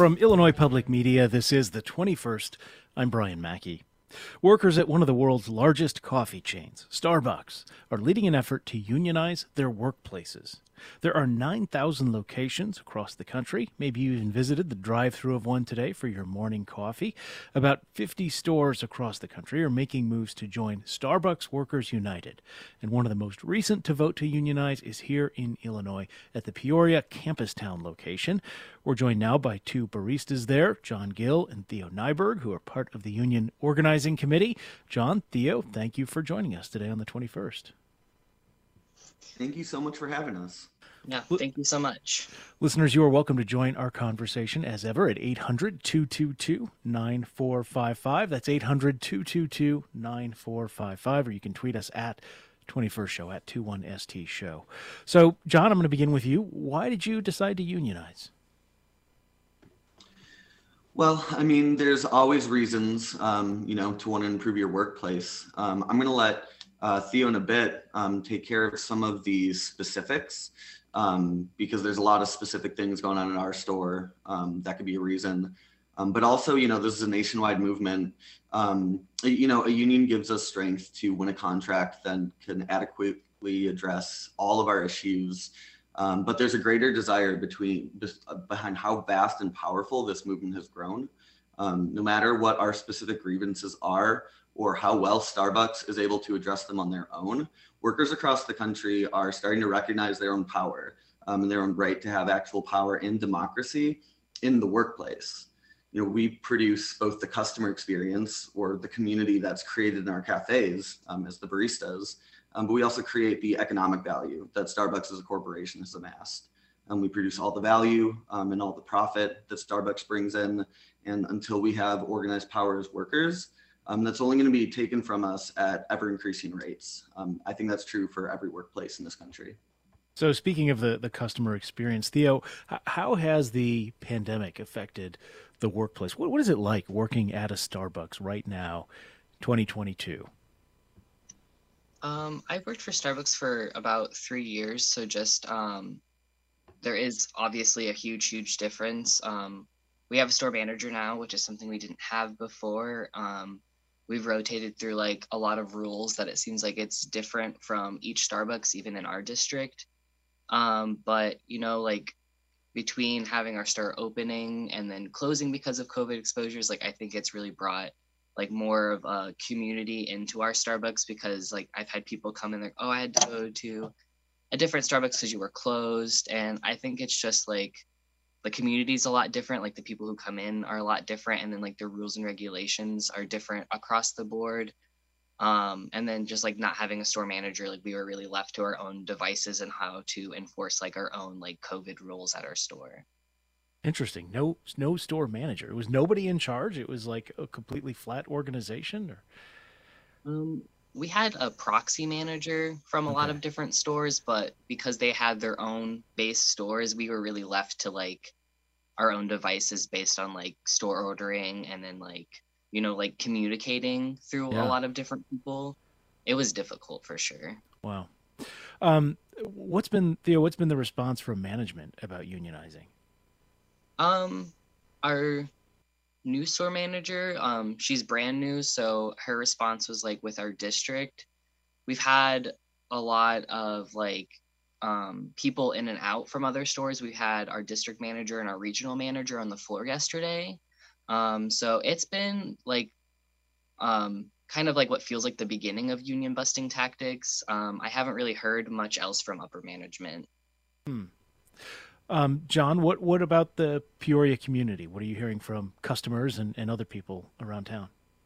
From Illinois Public Media, this is the 21st. I'm Brian Mackey. Workers at one of the world's largest coffee chains, Starbucks, are leading an effort to unionize their workplaces. There are 9,000 locations across the country. Maybe you even visited the drive-thru of one today for your morning coffee. About 50 stores across the country are making moves to join Starbucks Workers United. And one of the most recent to vote to unionize is here in Illinois at the Peoria Campustown location. We're joined now by two baristas there, John Gill and Theo Nyberg, who are part of the union organizing committee. John, Theo, thank you for joining us today on the 21st. Thank you so much for having us. Yeah, thank you so much. Listeners, you are welcome to join our conversation as ever at 800-222-9455. That's 800-222-9455, or you can tweet us at 21st Show, at 21ST Show. So, John, I'm going to begin with you. Why did you decide to unionize? Well, I mean, there's always reasons, to want to improve your workplace. I'm going to let Theo in a bit take care of some of these specifics because there's a lot of specific things going on in our store that could be a reason. But also, this is a nationwide movement. A union gives us strength to win a contract that can adequately address all of our issues. But there's a greater desire behind how vast and powerful this movement has grown. No matter what our specific grievances are or how well Starbucks is able to address them on their own, workers across the country are starting to recognize their own power and their own right to have actual power in democracy in the workplace. We produce both the customer experience or the community that's created in our cafes as the baristas, but we also create the economic value that Starbucks as a corporation has amassed. We produce all the value and all the profit that Starbucks brings in. And until we have organized power as workers, that's only going to be taken from us at ever increasing rates. I think that's true for every workplace in this country. So speaking of the customer experience, Theo, how has the pandemic affected the workplace? What is it like working at a Starbucks right now, 2022? I've worked for Starbucks for about 3 years. So just there is obviously a huge difference. We have a store manager now, which is something we didn't have before. We've rotated through like a lot of rules that it seems like it's different from each Starbucks, even in our district. But between having our store opening and then closing because of COVID exposures, I think it's really brought more of a community into our Starbucks because I've had people come in oh, I had to go to a different Starbucks because you were closed. And I think it's just the community is a lot different. The people who come in are a lot different. And then the rules and regulations are different across the board. And then just not having a store manager, we were really left to our own devices and how to enforce our own COVID rules at our store. Interesting. No store manager. It was nobody in charge. It was a completely flat organization. Or we had a proxy manager from a lot of different stores, but because they had their own base stores, we were really left to our own devices based on store ordering and then communicating through a lot of different people. It was difficult for sure. Wow. What's been the response from management about unionizing? Our new store manager, she's brand new, so her response was with our district, we've had a lot of people in and out from other stores. We had our district manager and our regional manager on the floor yesterday. So it's been kind of what feels like the beginning of union busting tactics. I haven't really heard much else from upper management. John, what about the Peoria community? What are you hearing from customers and other people around town?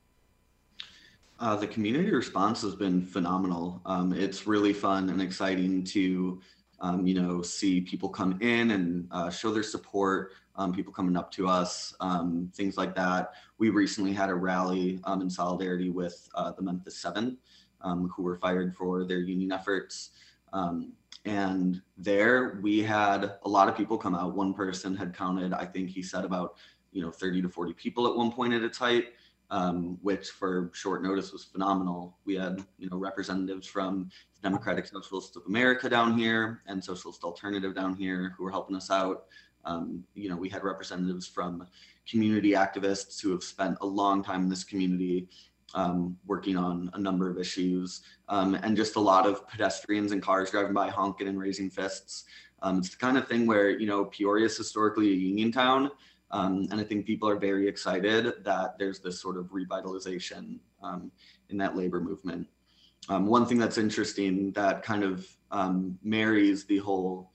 The community response has been phenomenal. It's really fun and exciting to, see people come in and show their support, people coming up to us, things like that. We recently had a rally in solidarity with the Memphis 7, who were fired for their union efforts. And there we had a lot of people come out. One person had counted, I think he said about, 30 to 40 people at one point at its height, which for short notice was phenomenal. We had, representatives from Democratic Socialists of America down here and Socialist Alternative down here who were helping us out. We had representatives from community activists who have spent a long time in this community working on a number of issues, and just a lot of pedestrians and cars driving by honking and raising fists. It's the kind of thing where, Peoria is historically a union town, and I think people are very excited that there's this sort of revitalization in that labor movement. One thing that's interesting that kind of marries the whole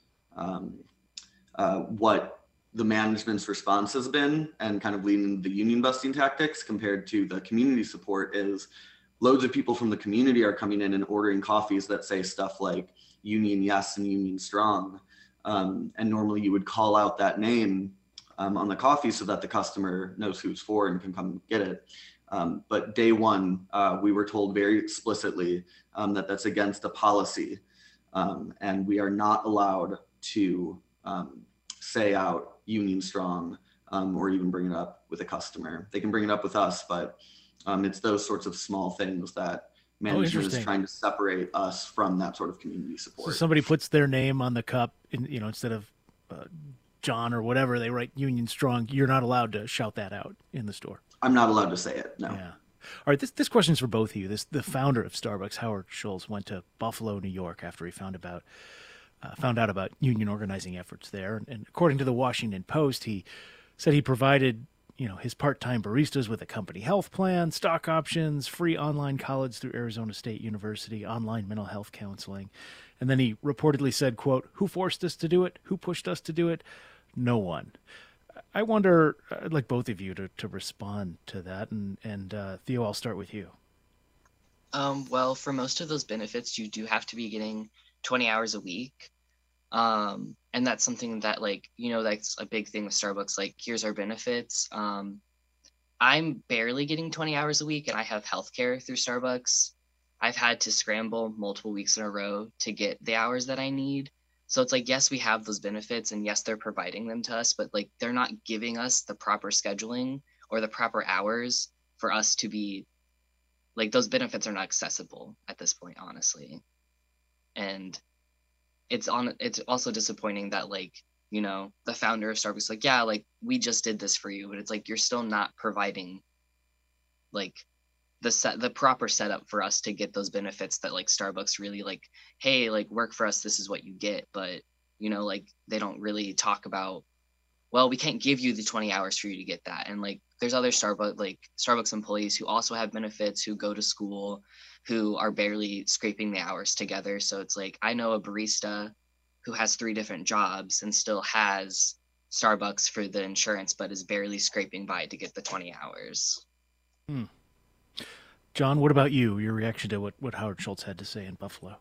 what the management's response has been and kind of leading the union busting tactics compared to the community support is loads of people from the community are coming in and ordering coffees that say stuff like union yes and union strong. And normally you would call out that name on the coffee so that the customer knows who it's for and can come get it. But day one, we were told very explicitly that that's against a policy, and we are not allowed to say out union strong or even bring it up with a customer. They can bring it up with us, but it's those sorts of small things that management is trying to separate us from that sort of community support. So somebody puts their name on the cup, instead of John or whatever, they write Union Strong. You're not allowed to shout that out in the store. I'm not allowed to say it, no. Yeah. All right, this question's for both of you. The founder of Starbucks, Howard Schultz, went to Buffalo, New York after he found out about union organizing efforts there. And according to the Washington Post, he said he provided, his part-time baristas with a company health plan, stock options, free online college through Arizona State University, online mental health counseling. And then he reportedly said, quote, "Who forced us to do it? Who pushed us to do it? No one." I wonder, I'd like both of you to respond to that. And Theo, I'll start with you. Well, for most of those benefits, you do have to be getting 20 hours a week. And that's something that, that's a big thing with Starbucks. Like, here's our benefits. I'm barely getting 20 hours a week, and I have healthcare through Starbucks. I've had to scramble multiple weeks in a row to get the hours that I need. So it's like, yes, we have those benefits, and yes, they're providing them to us, but they're not giving us the proper scheduling or the proper hours for us to be those benefits are not accessible at this point, honestly. And it's also disappointing that the founder of Starbucks we just did this for you, but it's you're still not providing the proper setup for us to get those benefits that Starbucks really hey, work for us, this is what you get. But they don't really talk about, well, we can't give you the 20 hours for you to get that. And there's other Starbucks employees who also have benefits, who go to school, who are barely scraping the hours together. So it's I know a barista who has 3 different jobs and still has Starbucks for the insurance, but is barely scraping by to get the 20 hours. John, what about you? Your reaction to what Howard Schultz had to say in Buffalo?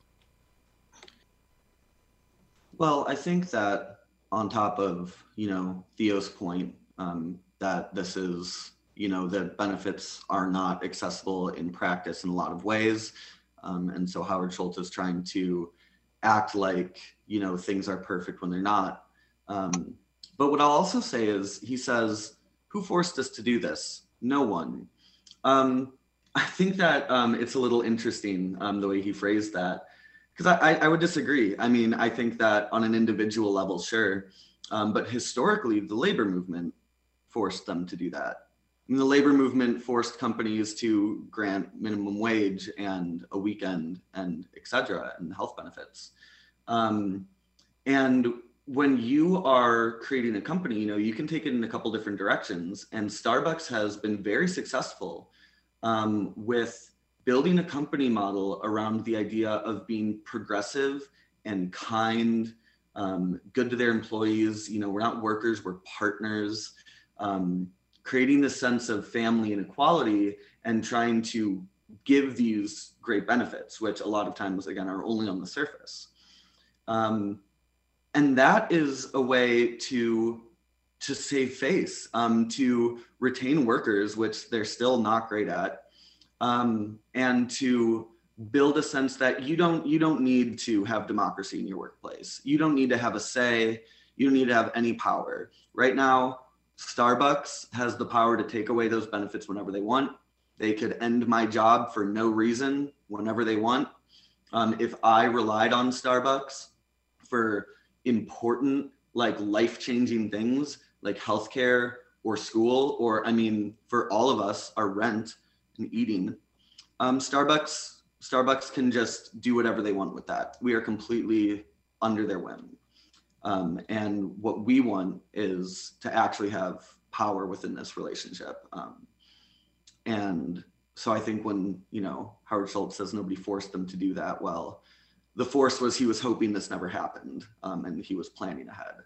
Well, I think that on top of, Theo's point, that this is, that benefits are not accessible in practice in a lot of ways. And so Howard Schultz is trying to act like, things are perfect when they're not. But what I'll also say is, he says, who forced us to do this? No one. I think that it's a little interesting the way he phrased that, because I would disagree. I mean, I think that on an individual level, sure. But historically, the labor movement forced them to do that. I mean, the labor movement forced companies to grant minimum wage and a weekend and et cetera, and health benefits. And when you are creating a company, you can take it in a couple different directions. And Starbucks has been very successful with building a company model around the idea of being progressive and kind, good to their employees. We're not workers, we're partners, creating this sense of family and equality and trying to give these great benefits, which a lot of times, again, are only on the surface. And that is a way to save face, to retain workers, which they're still not great at, and to build a sense that you don't need to have democracy in your workplace. You don't need to have a say. You don't need to have any power. Right now, Starbucks has the power to take away those benefits whenever they want. They could end my job for no reason whenever they want. If I relied on Starbucks for important like life-changing things like healthcare or school, or I mean, for all of us, our rent and eating, Starbucks can just do whatever they want with that. We are completely under their whim. And what we want is to actually have power within this relationship. And so I think when, Howard Schultz says nobody forced them to do that, well, the force was he was hoping this never happened, and he was planning ahead.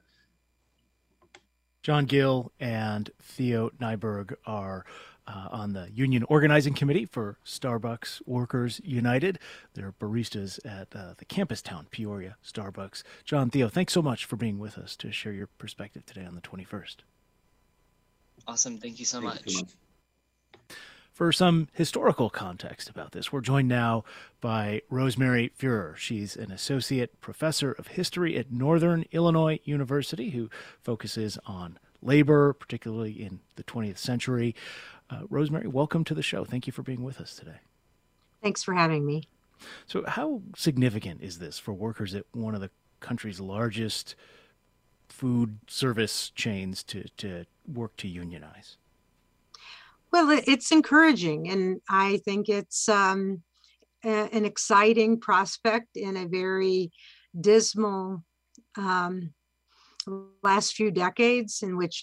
John Gill and Theo Nyberg are on the union organizing committee for Starbucks Workers United. They're baristas at the campus town, Peoria Starbucks. John, Theo, thanks so much for being with us to share your perspective today on the 21st. Awesome. Thank you so much. For some historical context about this, we're joined now by Rosemary Fuhrer. She's an associate professor of history at Northern Illinois University who focuses on labor, particularly in the 20th century. Rosemary, welcome to the show. Thank you for being with us today. Thanks for having me. So how significant is this for workers at one of the country's largest food service chains to work to unionize? Well, it's encouraging, and I think it's an exciting prospect in a very dismal last few decades in which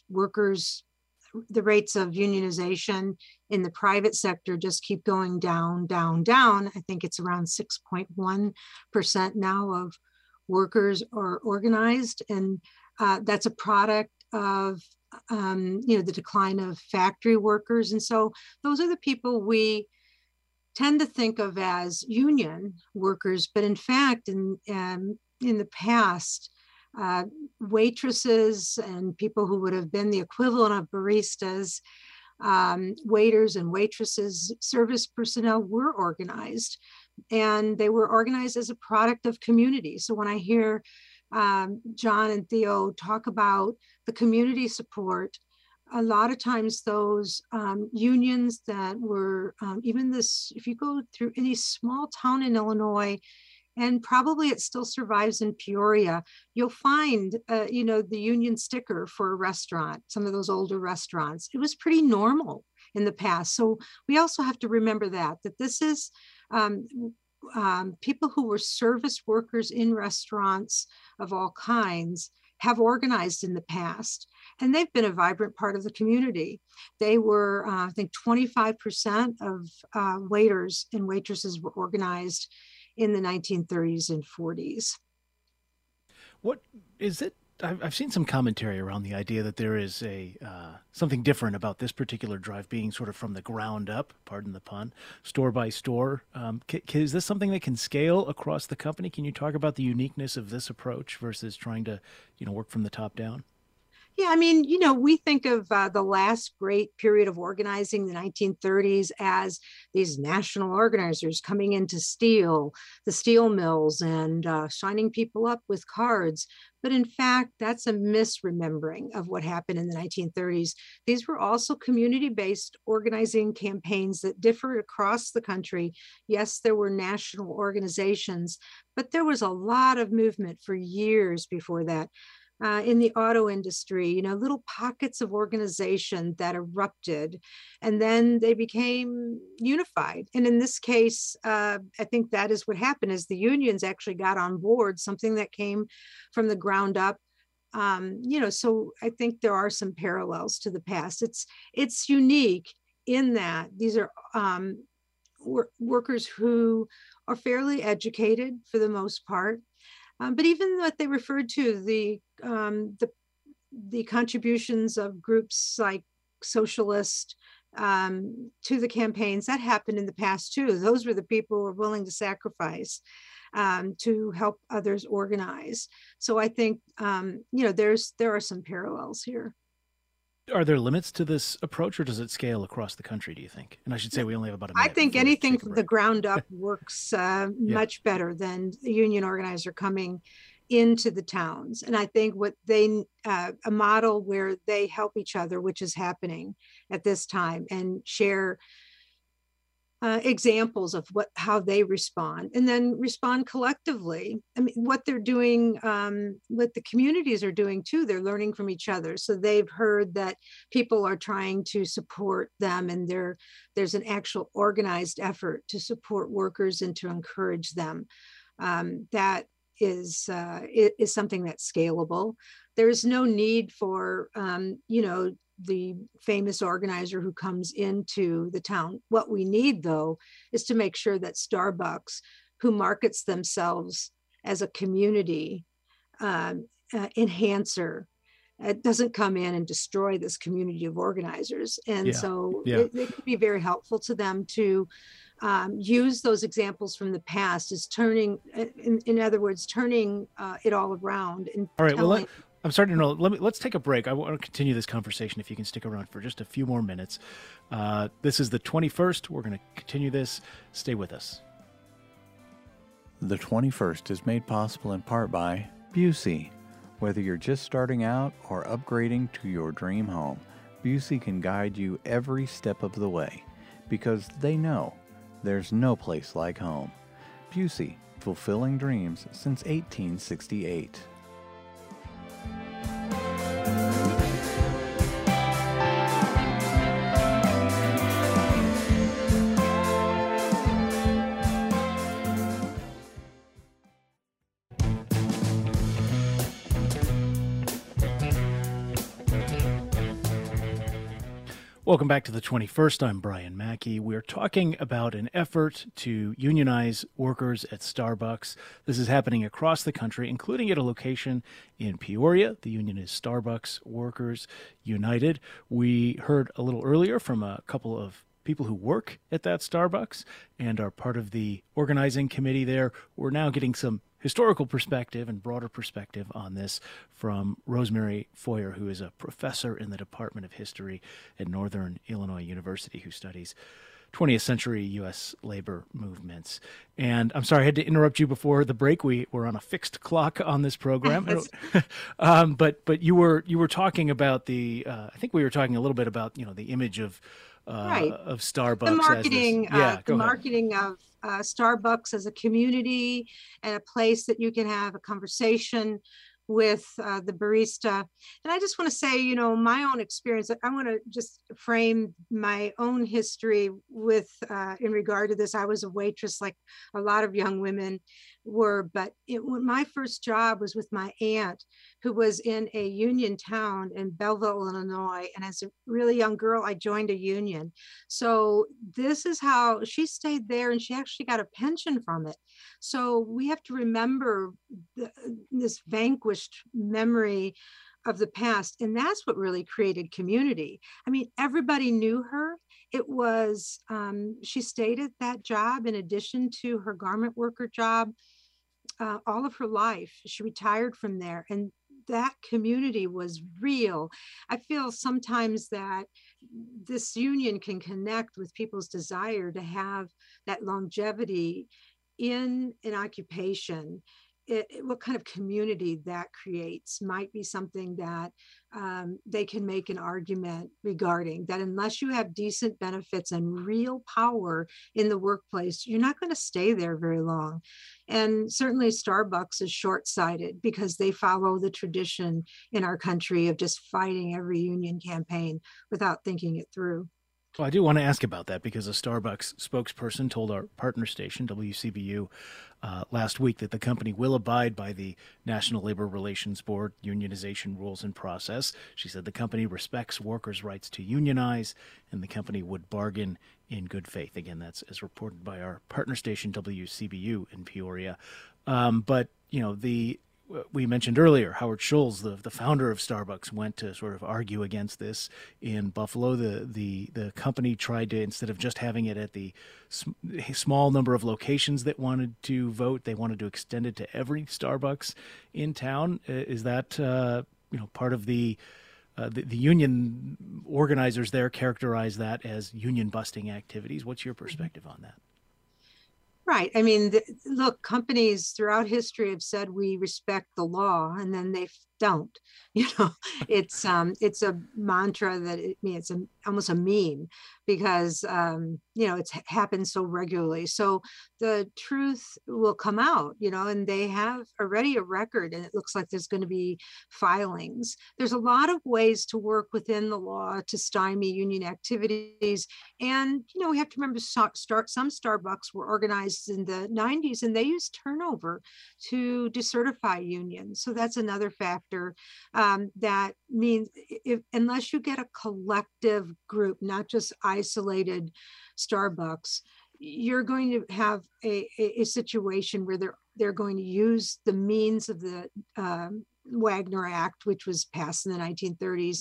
the rates of unionization in the private sector just keep going down, down, down. I think it's around 6.1% now of workers are organized, and that's a product of the decline of factory workers. And so those are the people we tend to think of as union workers. But in fact, in the past, waitresses and people who would have been the equivalent of baristas, waiters and waitresses, service personnel were organized. And they were organized as a product of community. So when I hear John and Theo talk about the community support, a lot of times those unions that were if you go through any small town in Illinois, and probably it still survives in Peoria, you'll find the union sticker for a restaurant, some of those older restaurants. It was pretty normal in the past. So we also have to remember that this is people who were service workers in restaurants of all kinds have organized in the past, and they've been a vibrant part of the community. They were, I think 25% of waiters and waitresses were organized in the 1930s and 40s. What is it? I've seen some commentary around the idea that there is something different about this particular drive being sort of from the ground up, pardon the pun, store by store. Is this something that can scale across the company? Can you talk about the uniqueness of this approach versus trying to, work from the top down? Yeah, I mean, we think of the last great period of organizing, the 1930s, as these national organizers coming into the steel mills and signing people up with cards. But in fact, that's a misremembering of what happened in the 1930s. These were also community-based organizing campaigns that differed across the country. Yes, there were national organizations, but there was a lot of movement for years before that. In the auto industry, little pockets of organization that erupted, and then they became unified. And in this case, I think that is what happened, is the unions actually got on board, something that came from the ground up. So I think there are some parallels to the past. It's unique in that these are workers who are fairly educated for the most part. But even what they referred to, the contributions of groups like Socialist to the campaigns, that happened in the past too. Those were the people who were willing to sacrifice to help others organize. So I think there are some parallels here. Are there limits to this approach, or does it scale across the country, do you think? And I should say we only have about a minute. I think anything from the ground up works much better than the union organizer coming into the towns. And I think a model where they help each other, which is happening at this time, and share examples of how they respond, and then respond collectively. I mean, what they're doing, what the communities are doing too, they're learning from each other. So they've heard that people are trying to support them, and there's an actual organized effort to support workers and to encourage them. That is something that's scalable. There's no need for, the famous organizer who comes into the town. What we need, though, is to make sure that Starbucks, who markets themselves as a community enhancer, doesn't come in and destroy this community of organizers. And so it could be very helpful to them to use those examples from the past as turning, in other words, turning it all around. And all right, well, I'm starting to know. Let's take a break. I want to continue this conversation if you can stick around for just a few more minutes. This is the 21st. We're going to continue this. Stay with us. The 21st is made possible in part by Busey. Whether you're just starting out or upgrading to your dream home, Busey can guide you every step of the way because they know there's no place like home. Busey, fulfilling dreams since 1868. Welcome back to the 21st. I'm Brian Mackey. We're talking about an effort to unionize workers at Starbucks. This is happening across the country, including at a location in Peoria. The union is Starbucks Workers United. We heard a little earlier from a couple of people who work at that Starbucks and are part of the organizing committee there. We're now getting some historical perspective and broader perspective on this from Rosemary Foyer, who is a professor in the Department of History at Northern Illinois University, who studies 20th century U.S. labor movements. And I'm sorry, I had to interrupt you before the break. We were on a fixed clock on this program. But you were talking about I think we were talking a little bit about, the image of Starbucks. The marketing of Starbucks as a community and a place that you can have a conversation with the barista. And I just want to say, my own experience, I want to just frame my own history with, in regard to this. I was a waitress like a lot of young women were, but my first job was with my aunt, who was in a union town in Belleville, Illinois. And as a really young girl, I joined a union. So this is how she stayed there, and she actually got a pension from it. So we have to remember this vanquished memory of the past. And that's what really created community. I mean, everybody knew her. It was, she stayed at that job in addition to her garment worker job all of her life. She retired from there, and that community was real. I feel sometimes that this union can connect with people's desire to have that longevity in an occupation. What kind of community that creates might be something that they can make an argument regarding, that unless you have decent benefits and real power in the workplace, you're not going to stay there very long. And certainly Starbucks is short-sighted because they follow the tradition in our country of just fighting every union campaign without thinking it through. Well, I do want to ask about that because a Starbucks spokesperson told our partner station, WCBU, last week that the company will abide by the National Labor Relations Board unionization rules and process. She said the company respects workers' rights to unionize, and the company would bargain in good faith. Again, that's as reported by our partner station, WCBU in Peoria. But, we mentioned earlier, Howard Schultz, the founder of Starbucks, went to sort of argue against this in Buffalo. The company tried to, instead of just having it at the small number of locations that wanted to vote, they wanted to extend it to every Starbucks in town. Is that part of the union organizers there characterize that as union busting activities? What's your perspective on that? Right. I mean, look, companies throughout history have said we respect the law, and then they don't. You know, it's a mantra that it's almost a meme because you know, it's happened so regularly. So the truth will come out, you know, and they have already a record, and it looks like there's going to be filings. There's a lot of ways to work within the law to stymie union activities. And, you know, we have to remember some Starbucks were organized in the 90s, and they used turnover to decertify unions. So that's another factor. That means unless you get a collective group, not just isolated Starbucks, you're going to have a situation where they're going to use the means of the Wagner Act, which was passed in the 1930s,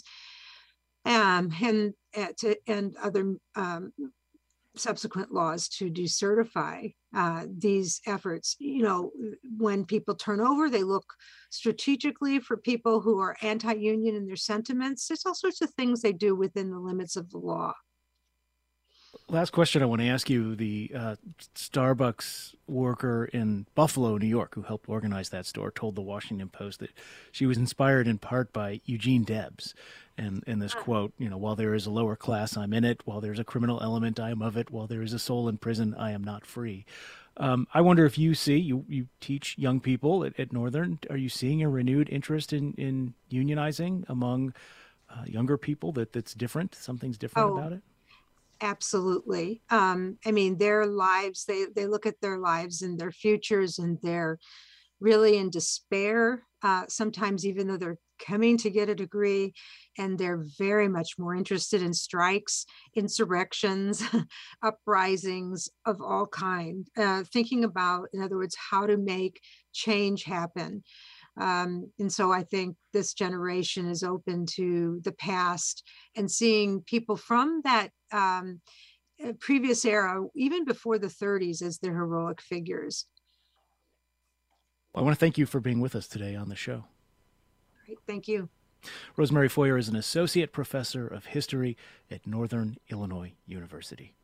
and other subsequent laws to decertify these efforts. You know, when people turn over, they look strategically for people who are anti-union in their sentiments. There's all sorts of things they do within the limits of the law. Last question I want to ask you. The Starbucks worker in Buffalo, New York, who helped organize that store, told the Washington Post that she was inspired in part by Eugene Debs. And in this quote, you know, while there is a lower class, I'm in it. While there's a criminal element, I am of it. While there is a soul in prison, I am not free. I wonder if you see, you teach young people at Northern, are you seeing a renewed interest in unionizing among younger people that's different? Something's different about it? Absolutely. I mean, their lives, they look at their lives and their futures, and they're really in despair, sometimes even though they're coming to get a degree, and they're very much more interested in strikes, insurrections, uprisings of all kind, thinking about, in other words, how to make change happen. And so I think this generation is open to the past and seeing people from that previous era, even before the 30s, as their heroic figures. I want to thank you for being with us today on the show. Great, thank you. Rosemary Foyer is an associate professor of history at Northern Illinois University.